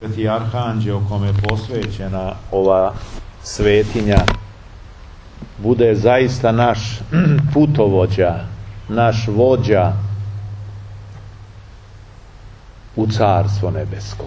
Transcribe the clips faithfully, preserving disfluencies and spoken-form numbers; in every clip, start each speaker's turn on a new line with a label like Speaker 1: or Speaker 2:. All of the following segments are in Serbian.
Speaker 1: Sveti Arhanđeo kome je posvećena ova svetinja bude zaista naš putovođa, naš vođa u Carstvo nebesko.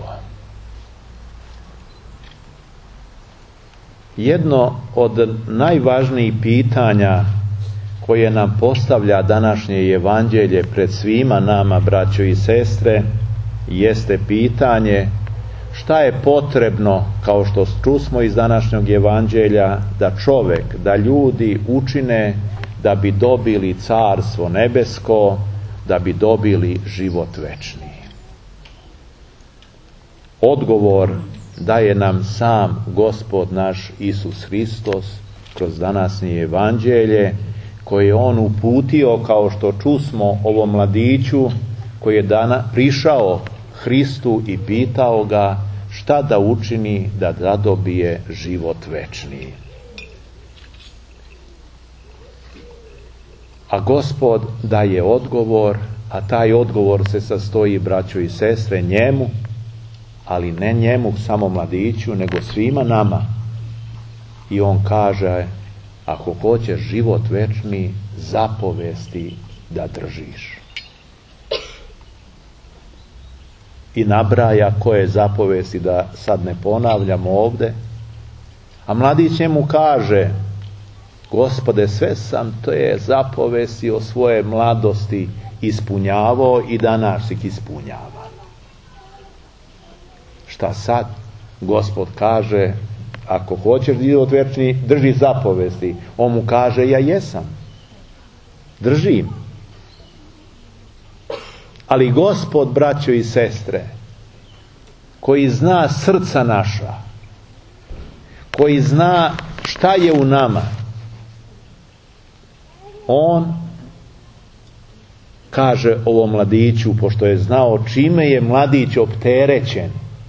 Speaker 1: Jedno od najvažnijih pitanja koje nam postavlja današnje evanđelje pred svima nama, braćo i sestre, jeste pitanje šta je potrebno, kao što čusmo iz današnjeg evanđelja, da čovek, da ljudi učine da bi dobili Carstvo nebesko, da bi dobili život večni. Odgovor daje nam sam Gospod naš Isus Hristos kroz današnje evanđelje, koje je on uputio, kao što čusmo, ovom mladiću koji je dana prišao Hristu i pitao ga šta da učini da zadobije život večni. A Gospod daje odgovor, a taj odgovor se sastoji, braćo i sestre, njemu, ali ne njemu samo mladiću, nego svima nama. I on kaže, ako hoćeš život večni, zapovesti da držiš. I nabraja koje zapovesti, da sad ne ponavljam ovde. A mladić njemu kaže, Gospode, sve sam te zapovesti o svoje mladosti ispunjavao i danas ih ispunjava. Šta sad? Gospod kaže, ako hoćeš život večni, drži zapovesti. On mu kaže, ja jesam. Držim. Ali Gospod, braćo i sestre, koji zna srca naša, koji zna šta je u nama, on kaže ovom mladiću, pošto je znao čime je mladić opterećen,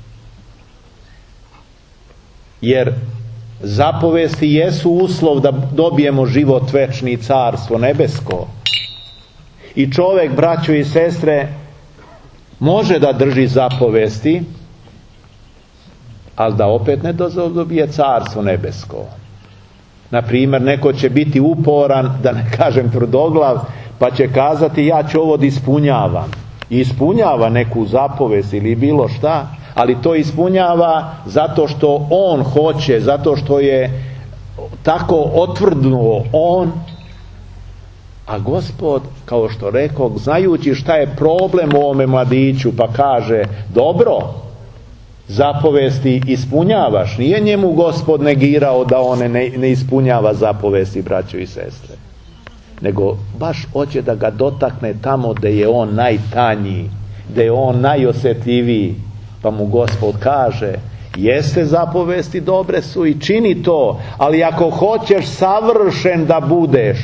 Speaker 1: jer zapovesti jesu uslov da dobijemo život večni, Carstvo nebesko. I čovjek, braćo i sestre, može da drži zapovesti, ali da opet ne dobije Carstvo nebesko. Na primjer, neko će biti uporan, da ne kažem tvrdoglav, pa će kazati ja ću ovo da ispunjavam. I ispunjava neku zapovest ili bilo šta, ali to ispunjava zato što on hoće, zato što je tako otvrdnuo on. A Gospod, kao što rekao, znajući šta je problem u ovome mladiću, pa kaže, dobro, zapovesti ispunjavaš. Nije njemu Gospod negirao da on ne, ne ispunjava zapovesti, braćo i sestre. Nego baš hoće da ga dotakne tamo gde je on najtanji, gde je on najosjetljiviji. Pa mu Gospod kaže, jeste zapovesti, dobre su i čini to, ali ako hoćeš savršen da budeš,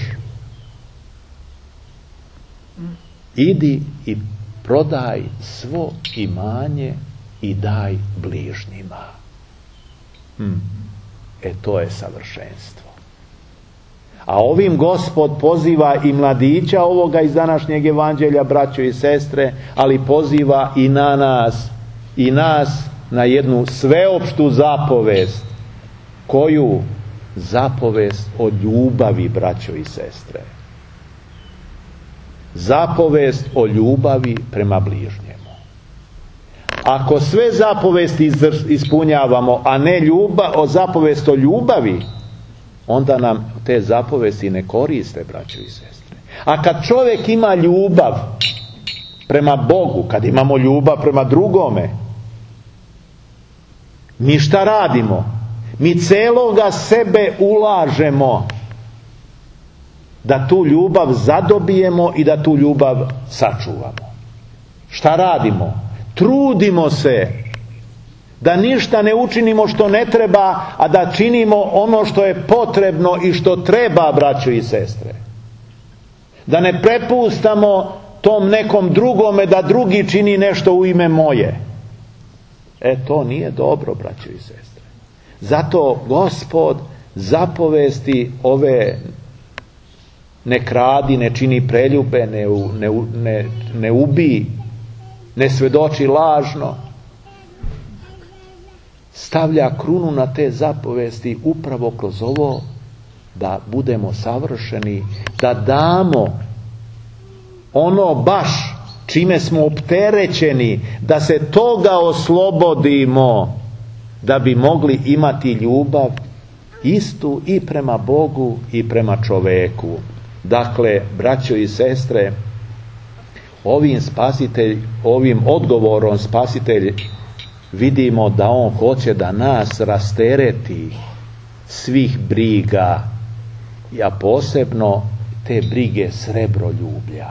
Speaker 1: idi i prodaj svo imanje i daj bližnjima. Hmm. E to je savršenstvo. A ovim Gospod poziva i mladića ovoga iz današnjeg evanđelja, braćo i sestre, ali poziva i na nas, i nas na jednu sveopštu zapovest. Koju? Zapovest o ljubavi, braćo i sestre. Zapovest o ljubavi prema bližnjemu. Ako sve zapovesti ispunjavamo, a ne ljubav, o zapovest o ljubavi, onda nam te zapovesti ne koriste, braćo i sestre. A kad čovjek ima ljubav prema Bogu, kad imamo ljubav prema drugome, mi šta radimo? Mi celoga sebe ulažemo da tu ljubav zadobijemo i da tu ljubav sačuvamo. Šta radimo? Trudimo se da ništa ne učinimo što ne treba, a da činimo ono što je potrebno i što treba, braćo i sestre. Da ne prepustamo tom nekom drugome da drugi čini nešto u ime moje. E, to nije dobro, braćo i sestre. Zato Gospod zapovesti ove ne kradi, ne čini preljube, ne, ne, ne, ne ubij, ne svedoči lažno, stavlja krunu na te zapovesti upravo kroz ovo, da budemo savršeni, da damo ono baš čime smo opterećeni, da se toga oslobodimo, da bi mogli imati ljubav istu i prema Bogu i prema čoveku. Dakle, braćo i sestre, ovim spasitelj, ovim odgovorom spasitelj vidimo da on hoće da nas rastereti svih briga, a posebno te brige srebroljublja,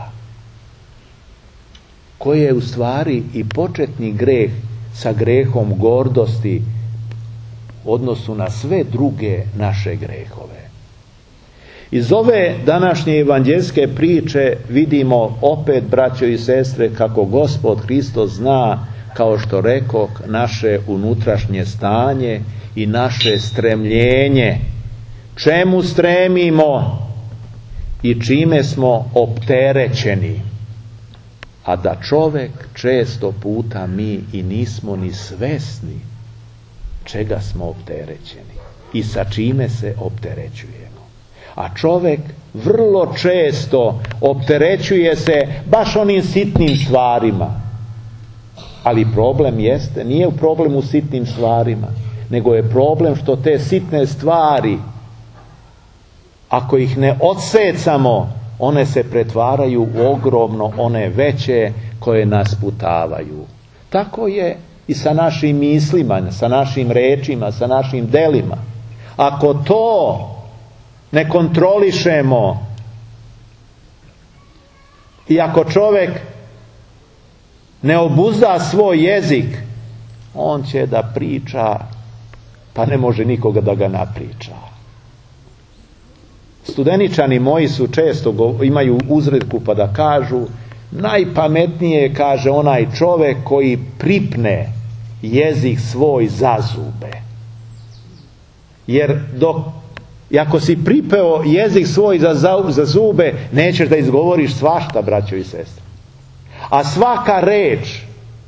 Speaker 1: koje je u stvari i početni greh sa grehom gordosti u odnosu na sve druge naše grehove. Iz ove današnje evanđeljske priče vidimo opet, braćo i sestre, kako Gospod Hristos zna, kao što rekoh, naše unutrašnje stanje i naše stremljenje, čemu stremimo i čime smo opterećeni. A da čovek često puta mi i nismo ni svesni čega smo opterećeni i sa čime se opterećujemo. A čovek vrlo često opterećuje se baš onim sitnim stvarima. Ali problem jeste, nije u problemu u sitnim stvarima, nego je problem što te sitne stvari, ako ih ne odsecamo, one se pretvaraju u ogromno one veće koje nas putavaju. Tako je i sa našim mislima, sa našim rečima, sa našim delima. Ako to ne kontrolišemo i ako čovjek ne obuzda svoj jezik, on će da priča, pa ne može nikoga da ga napriča. Studeničani moji su često, imaju uzretku pa da kažu, najpametnije, kaže, onaj čovjek koji pripne jezik svoj za zube. Jer dok, ako si pripeo jezik svoj za, za, za zube, nećeš da izgovoriš svašta, braćo i sestre. A svaka reč,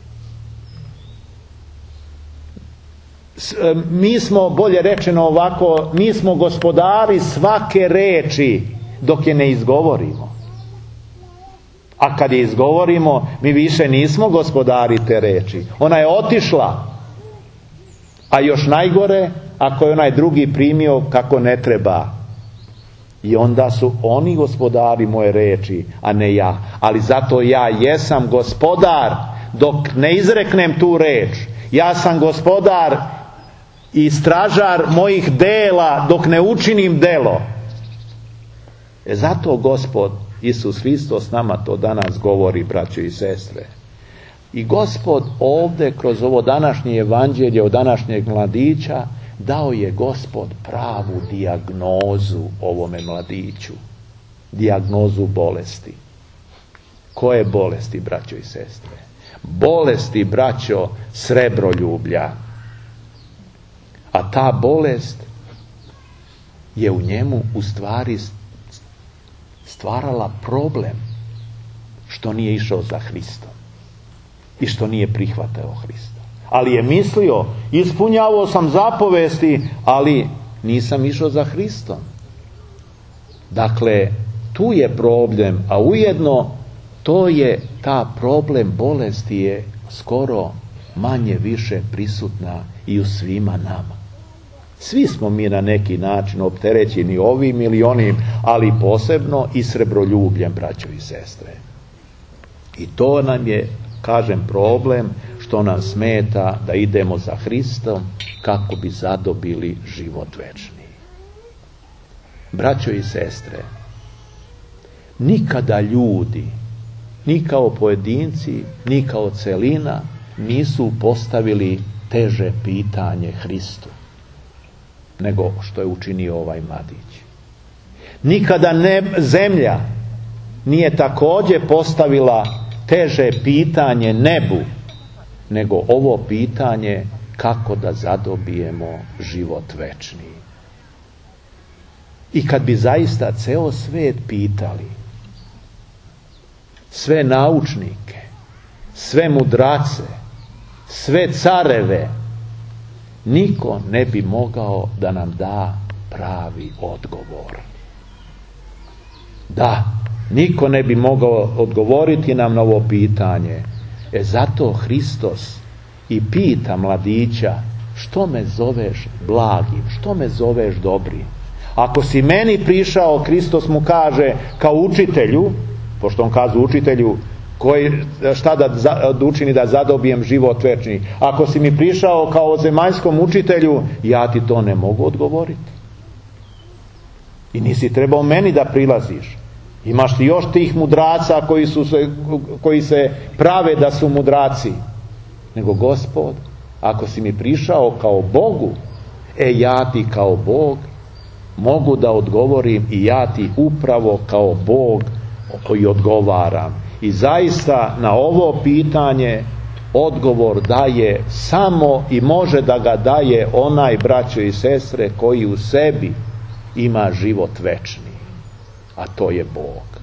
Speaker 1: mi smo, bolje rečeno ovako, mi smo gospodari svake reči dok je ne izgovorimo. A kad je izgovorimo, mi više nismo gospodari te reči. Ona je otišla. A još najgore, ako je onaj drugi primio kako ne treba. I onda su oni gospodari moje reči, a ne ja. Ali zato ja jesam gospodar dok ne izreknem tu reč. Ja sam gospodar i stražar mojih dela dok ne učinim delo. E zato Gospod Isus Hristos nama to danas govori, braćo i sestre. I Gospod ovdje kroz ovo današnje evanđelje od današnjeg mladića dao je Gospod pravu dijagnozu ovome mladiću. Dijagnozu bolesti. Koje bolesti, braćo i sestre? Bolesti, braćo, srebroljublja. A ta bolest je u njemu u stvari stvarala problem što nije išao za Hristom i što nije prihvatao Hrista. Ali je mislio, ispunjavao sam zapovesti, ali nisam išao za Hristom. Dakle, tu je problem, a ujedno to je, ta problem bolesti je skoro manje više prisutna i u svima nama. Svi smo mi na neki način opterećeni ovim ili onim, ali posebno i srebroljubljem, braćo i sestre. I to nam je, kažem, problem što nam smeta da idemo za Hristom kako bi zadobili život večni. Braćo i sestre, nikada ljudi, ni kao pojedinci, ni kao celina, nisu postavili teže pitanje Hristu nego što je učinio ovaj mladić. Nikada ne, zemlja nije također postavila teže pitanje nebu nego ovo pitanje kako da zadobijemo život večni. I kad bi zaista ceo svet pitali, sve naučnike, sve mudrace, sve careve, niko ne bi mogao da nam da pravi odgovor. Da, niko ne bi mogao odgovoriti nam na ovo pitanje. E zato Hristos i pita mladića, što me zoveš blagim, što me zoveš dobrim? Ako si meni prišao, Hristos mu kaže kao učitelju, pošto on kaže učitelju, koji, šta da, da učini da zadobijem život večni. Ako si mi prišao kao zemaljskom učitelju, ja ti to ne mogu odgovoriti. I nisi trebao meni da prilaziš. Imaš ti još tih mudraca koji, su se, koji se prave da su mudraci. Nego Gospod, ako si mi prišao kao Bogu, e ja ti kao Bog mogu da odgovorim i ja ti upravo kao Bog koji odgovaram. I zaista na ovo pitanje odgovor daje samo i može da ga daje onaj, braćo i sestre, koji u sebi ima život večni, a to je Bog.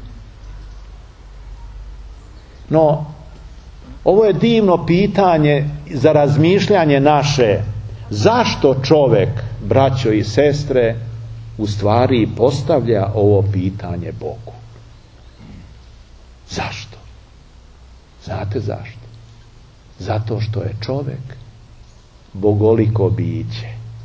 Speaker 1: No, ovo je divno pitanje za razmišljanje naše. Zašto čovjek, braćo i sestre, u stvari postavlja ovo pitanje Bogu? Zašto? Znate zašto? Zato što je čovjek bogoliko biće.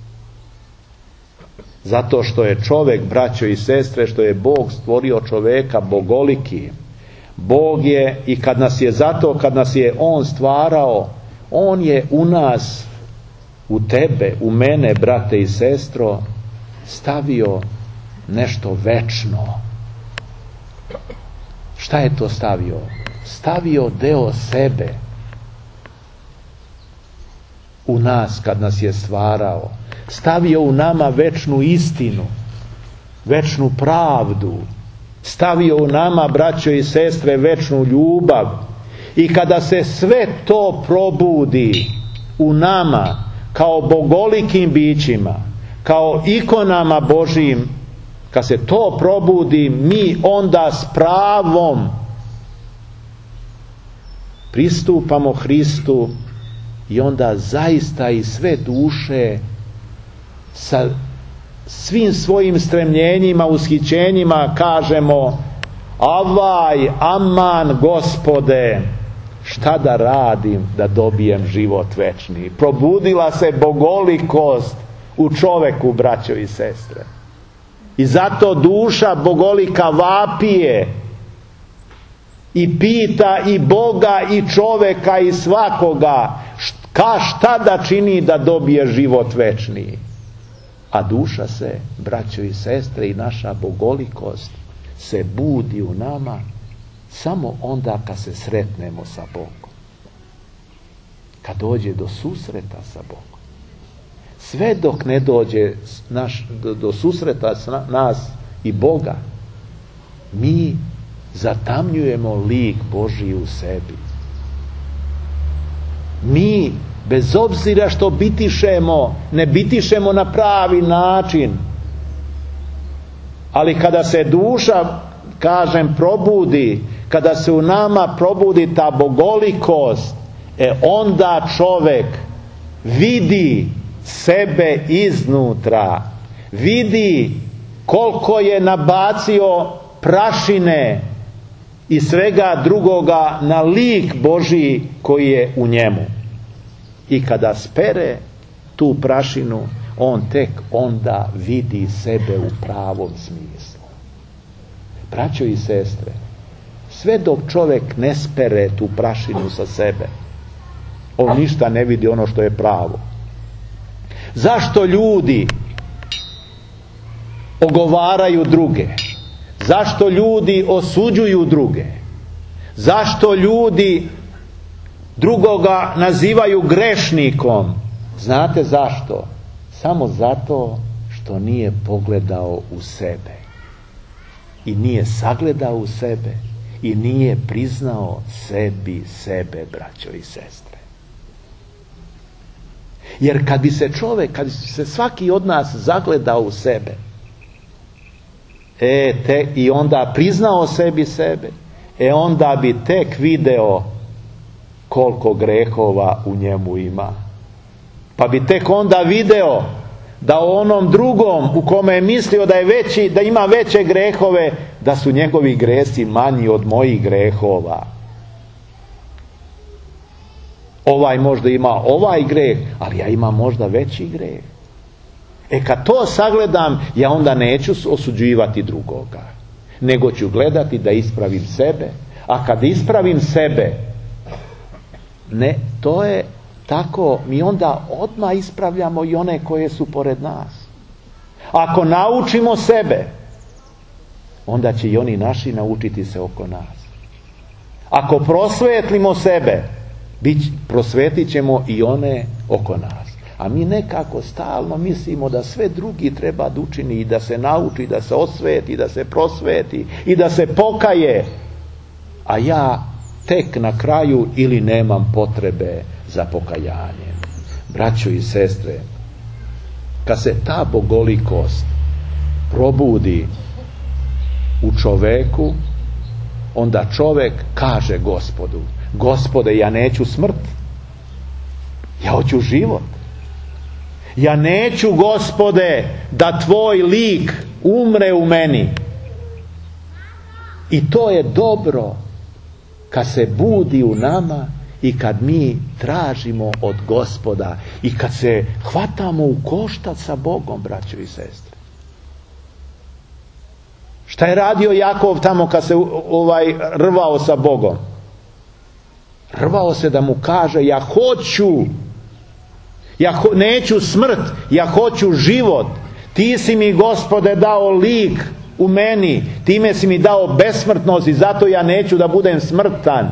Speaker 1: Zato što je čovjek, braćo i sestre, što je Bog stvorio čovjeka bogoliki. Bog je, i kad nas je zato, kad nas je On stvarao, On je u nas, u tebe, u mene, brate i sestro, stavio nešto večno. Šta je to stavio? Stavio deo sebe u nas kad nas je stvarao. Stavio u nama večnu istinu, večnu pravdu. Stavio u nama, braćo i sestre, večnu ljubav. I kada se sve to probudi u nama kao bogolikim bićima, kao ikonama Božijim, kad se to probudi, mi onda s pravom pristupamo Hristu i onda zaista i sve duše sa svim svojim stremljenjima, ushićenjima kažemo: avaj, aman, Gospode, šta da radim da dobijem život večni? Probudila se bogolikost u čoveku, braćo i sestre. I zato duša bogolika vapije i pita i Boga i čoveka i svakoga ka šta da čini da dobije život večni. A duša se, braćo i sestre, i naša bogolikost se budi u nama samo onda kad se sretnemo sa Bogom. Kad dođe do susreta sa Bogom. Sve dok ne dođe naš, do, do susreta s nas i Boga, mi zatamnjujemo lik Božji u sebi. Mi, bez obzira što bitišemo, ne bitišemo na pravi način. Ali kada se duša, kažem, probudi, kada se u nama probudi ta bogolikost, e onda čovjek vidi sebe iznutra, vidi koliko je nabacio prašine i svega drugoga na lik Božji koji je u njemu. I kada spere tu prašinu, on tek onda vidi sebe u pravom smislu. Braćo i sestre, sve dok čovjek ne spere tu prašinu sa sebe, on ništa ne vidi ono što je pravo. Zašto ljudi ogovaraju druge? Zašto ljudi osuđuju druge? Zašto ljudi drugoga nazivaju grešnikom? Znate zašto? Samo zato što nije pogledao u sebe. I nije sagledao u sebe. I nije priznao sebi sebe, braćo i sestre. Jer kad bi se čovjek, kad bi se svaki od nas zagledao u sebe, e, te, i onda priznao sebi sebe, e onda bi tek video koliko grehova u njemu ima. Pa bi tek onda video da onom drugom u kome je mislio da je veći, da ima veće grehove, da su njegovi gresi manji od mojih grehova. Ovaj možda ima ovaj greh, ali ja imam možda veći greh. E kad to sagledam, ja onda neću osuđivati drugoga, nego ću gledati da ispravim sebe. A kad ispravim sebe, ne, to je tako, mi onda odmah ispravljamo i one koje su pored nas. Ako naučimo sebe, onda će i oni naši naučiti se oko nas. Ako prosvetlimo sebe, prosvetit ćemo i one oko nas. A mi nekako stalno mislimo da sve drugi treba da učini i da se nauči, da se osveti, da se prosveti i da se pokaje. A ja tek na kraju ili nemam potrebe za pokajanjem. Braćo i sestre, kad se ta bogolikost probudi u čoveku, onda čovek kaže Gospodu: Gospode, ja neću smrt, ja hoću život. Ja neću, Gospode, da tvoj lik umre u meni. I to je dobro kad se budi u nama i kad mi tražimo od Gospoda i kad se hvatamo u koštac sa Bogom, braćo i sestre. Šta je radio Jakov tamo kad se ovaj rvao sa Bogom? Rvao se da mu kaže: ja hoću, ja ho, neću smrt, ja hoću život. Ti si mi, Gospode, dao lik u meni, time si mi dao besmrtnost i zato ja neću da budem smrtan.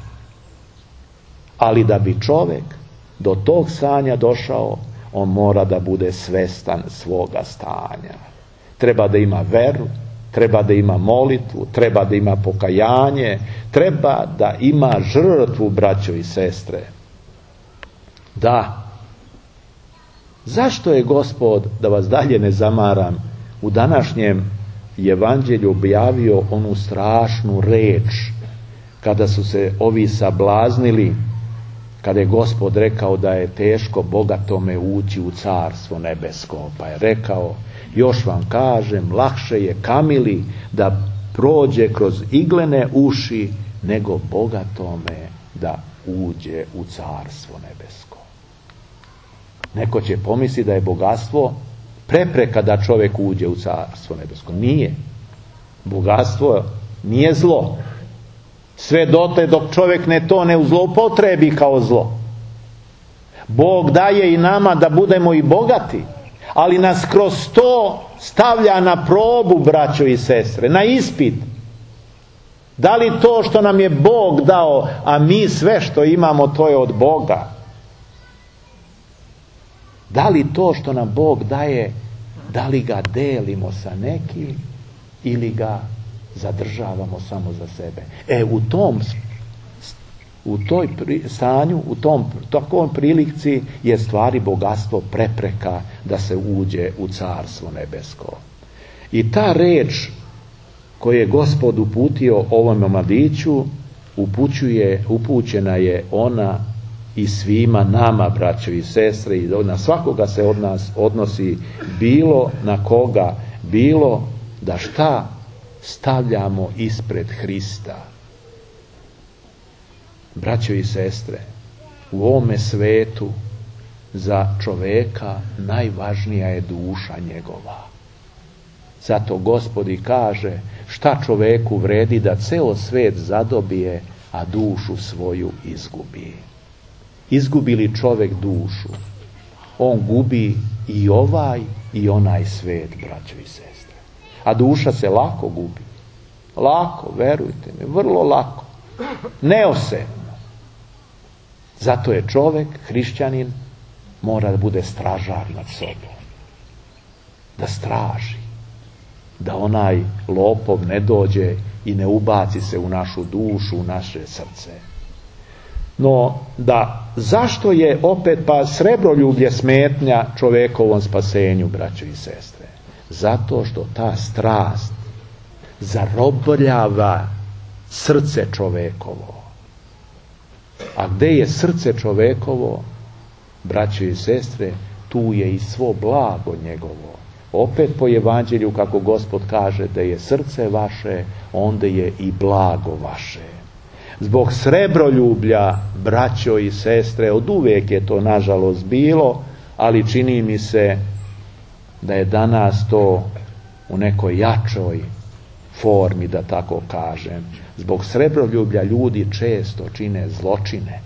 Speaker 1: Ali da bi čovjek do tog stanja došao, on mora da bude svestan svoga stanja. Treba da ima veru, treba da ima molitvu, treba da ima pokajanje, treba da ima žrtvu, braćo i sestre. Da. Zašto je Gospod, da vas dalje ne zamaram, u današnjem evanđelju objavio onu strašnu reč kada su se ovi sablaznili, kada je Gospod rekao da je teško bogatome ući u carstvo nebesko, pa je rekao: još vam kažem, lakše je kamili da prođe kroz iglene uši nego bogatome da uđe u carstvo nebesko. Neko će pomisliti da je bogatstvo prepreka da čovjek uđe u carstvo nebesko. Nije. Bogatstvo nije zlo. Sve dotle dok čovjek ne to ne zloupotrebi kao zlo. Bog daje i nama da budemo i bogati, ali nas kroz to stavlja na probu, braćo i sestre, na ispit. Da li to što nam je Bog dao, a mi sve što imamo to je od Boga? Da li to što nam Bog daje, da li ga delimo sa nekim ili ga zadržavamo samo za sebe? E, u tom u toj stanju, u tom takvom prilici je stvari bogatstvo prepreka da se uđe u carstvo nebesko. I ta reč koju je Gospod uputio ovom mladiću, upućuje, upućena je ona i svima nama, braćo i sestre, i na svakoga se od nas odnosi, bilo na koga, bilo da šta stavljamo ispred Hrista. Braćo i sestre, u ovome svetu za čoveka najvažnija je duša njegova. Zato Gospod i kaže: šta čoveku vredi da ceo svet zadobije, a dušu svoju izgubi. Izgubi li čovek dušu, on gubi i ovaj i onaj svet, braćo i sestre. A duša se lako gubi. Lako, verujte mi, vrlo lako. Neosetno. Zato je čovek, hrišćanin, mora da bude stražar nad sobom. Da straži. Da onaj lopov ne dođe i ne ubaci se u našu dušu, u naše srce. No, da, zašto je opet pa srebroljublje smetnja čovekovom spasenju, braćo i sestre? Zato što ta strast zarobljava srce čovekovo. A gde je srce čovekovo, braćo i sestre, tu je i svo blago njegovo. Opet po evanđelju kako Gospod kaže da je srce vaše, onda je i blago vaše. Zbog srebroljublja, braćo i sestre, od uvijek je to nažalost bilo, ali čini mi se da je danas to u nekoj jačoj formi, da tako kažem. Zbog srebroljublja ljudi često čine zločine.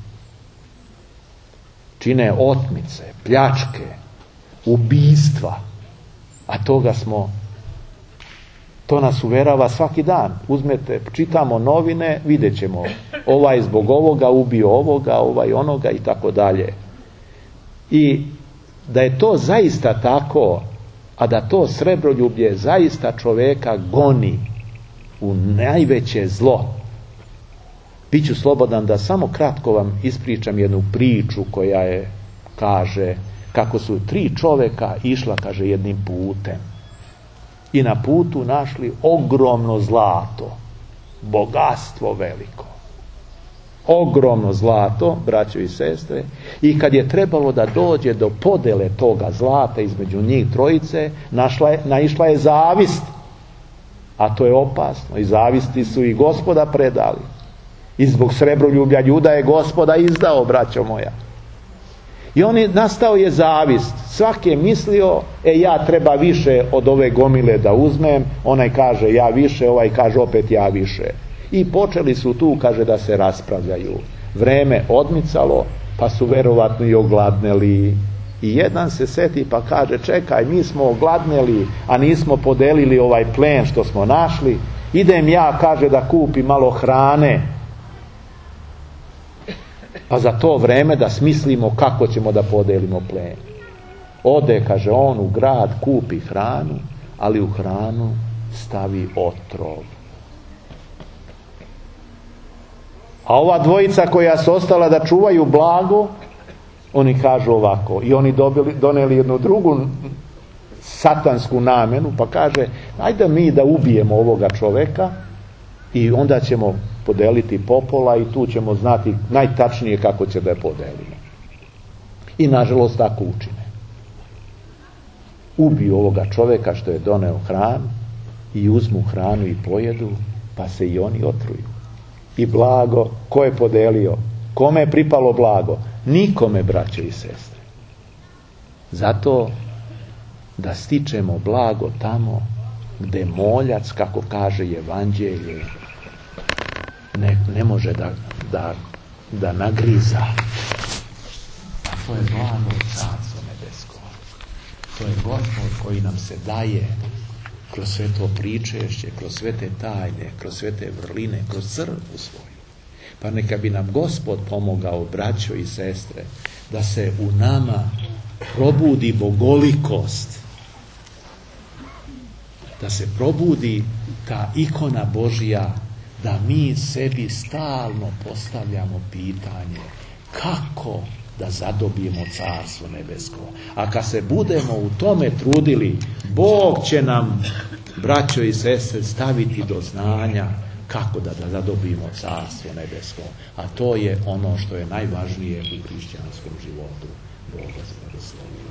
Speaker 1: Čine otmice, pljačke, ubistva. A toga smo, to nas uverava svaki dan. Uzmete, čitamo novine, vidjet ćemo. Ovaj zbog ovoga ubio ovoga, ovaj onoga i tako dalje. I da je to zaista tako, a da to srebroljublje zaista čoveka goni u najveće zlo. Biću slobodan da samo kratko vam ispričam jednu priču koja je, kaže, kako su tri čoveka išla, kaže, jednim putem. I na putu našli ogromno zlato, bogatstvo veliko. Ogromno zlato, braćo i sestre, i kad je trebalo da dođe do podele toga zlata između njih trojice, našla je, naišla je zavist. A to je opasno. I zavisti su i Gospoda predali. I zbog srebroljublja Juda je Gospoda izdao, braćo moja. I on je, nastao je zavist. Svaki je mislio, e ja treba više od ove gomile da uzmem, onaj kaže ja više, ovaj kaže opet ja više. I počeli su tu, kaže, da se raspravljaju. Vreme odmicalo, pa su verovatno i ogladneli. I jedan se seti pa kaže, čekaj, mi smo ogladneli, a nismo podelili ovaj plen što smo našli. Idem ja, kaže, da kupi malo hrane. Pa za to vreme da smislimo kako ćemo da podelimo plen. Ode, kaže, on u grad, kupi hranu, ali u hranu stavi otrov. A ova dvojica koja su ostala da čuvaju blago, oni kažu ovako, i oni dobili, doneli jednu drugu satansku namenu, pa kaže, ajde mi da ubijemo ovoga čoveka i onda ćemo podeliti popola i tu ćemo znati najtačnije kako će da je podelimo. I nažalost tako učine. Ubiju ovoga čoveka što je doneo hranu i uzmu hranu i pojedu, pa se i oni otruju. I blago, ko je podelio? Kome je pripalo blago? Nikome, braće i sestre. Zato da stičemo blago tamo gde moljac, kako kaže evanđelje, ne, ne može da, da, da nagriza. A to je blago Carstvo nebesko. To je Gospod koji nam se daje kroz sve to pričešće, kroz sve te tajne, kroz sve te vrline, kroz crkvu svoju. Pa neka bi nam Gospod pomogao, braćo i sestre, da se u nama probudi bogolikost, da se probudi ta ikona Božja, da mi sebi stalno postavljamo pitanje kako da zadobijemo Carstvo nebesko. A kad se budemo u tome trudili, Bog će nam, braćo i sestre, staviti do znanja kako da, da zadobijemo Carstvo nebesko. A to je ono što je najvažnije u hrišćanskom životu. Bog vas blagoslovi.